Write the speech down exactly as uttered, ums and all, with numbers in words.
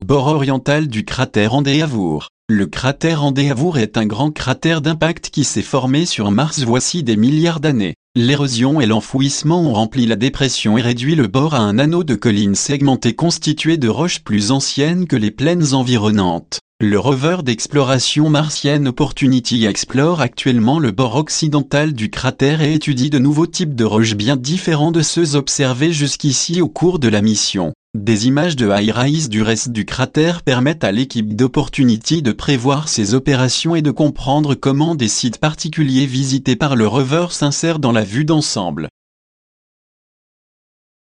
bord oriental du cratère Endeavour. Le cratère Endeavour est un grand cratère d'impact qui s'est formé sur Mars voici des milliards d'années. L'érosion et l'enfouissement ont rempli la dépression et réduit le bord à un anneau de collines segmentées constitué de roches plus anciennes que les plaines environnantes. Le rover d'exploration martienne Opportunity explore actuellement le bord occidental du cratère et étudie de nouveaux types de roches bien différents de ceux observés jusqu'ici au cours de la mission. Des images de high-rise du reste du cratère permettent à l'équipe d'Opportunity de prévoir ses opérations et de comprendre comment des sites particuliers visités par le rover s'insèrent dans la vue d'ensemble.